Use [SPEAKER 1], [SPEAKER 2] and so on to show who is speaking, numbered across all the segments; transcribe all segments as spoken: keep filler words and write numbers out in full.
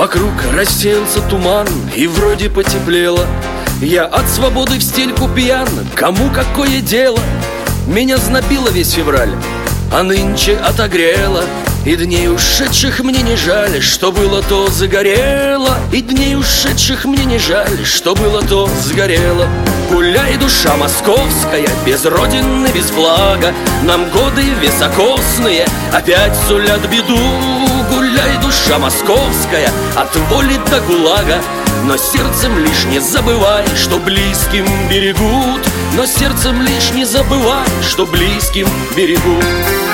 [SPEAKER 1] Вокруг рассеялся туман, и вроде потеплело. Я от свободы в стельку пьян, кому какое дело? Меня знобило весь февраль, а нынче отогрело. И дней ушедших мне не жаль, что было, то загорело. И дней ушедших мне не жаль, что было, то сгорело. Гуляй, душа московская, без родины, без флага. Нам годы високосные опять сулят беду. Гуляй, душа московская, от воли до гулага. Но сердцем лишь не забывай, что близким берегут. Но сердцем лишь не забывай, что близким берегут.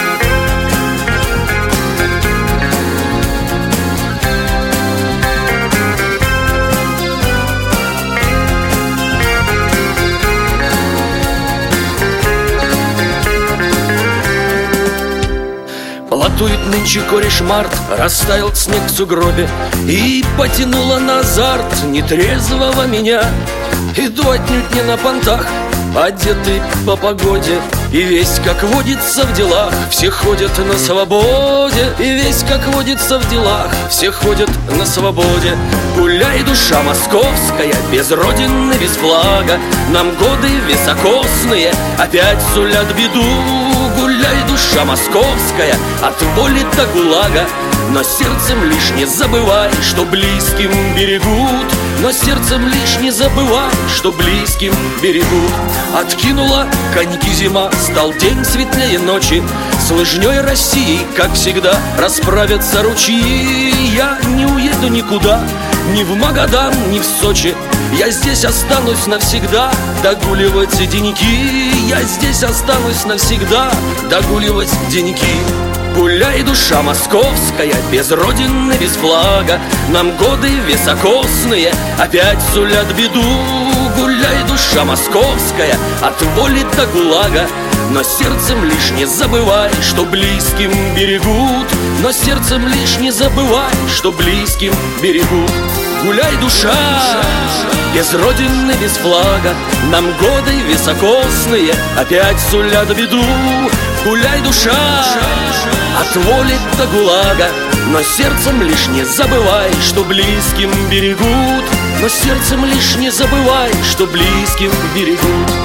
[SPEAKER 1] Платует нынче кореш март, растаял снег в сугробе, и потянуло на азарт нетрезвого меня. Иду отнюдь не на понтах, одетый по погоде, и весь, как водится в делах, все ходят на свободе. И весь, как водится в делах, все ходят на свободе. Гуляй, душа московская, без родины, без флага. Нам годы високосные опять сулят беду. Гуляй, душа московская, от воли до гулага. Но сердцем лишь не забывай, что близким берегут. Но сердцем лишь не забывай, что близким берегут. Откинула коньки зима, стал день светлее ночи. С лыжней России, как всегда, расправятся ручьи. Я не уеду никуда, ни в Магадан, ни в Сочи. Я здесь останусь навсегда, догуливать деньки. Я здесь останусь навсегда, догуливать деньки. Гуляй, душа московская, без родины, без флага. Нам годы високосные опять сулят беду. Гуляй, душа московская, от воли до гулага. Но сердцем лишь не забывай, что близким берегут. Но сердцем лишь не забывай, что близким берегут. Гуляй, душа, без родины, без флага. Нам годы високосные опять сулят беду. Гуляй, душа, от воли до гулага. Но сердцем лишь не забывай, что близким берегут. Но сердцем лишь не забывай, что близким берегут.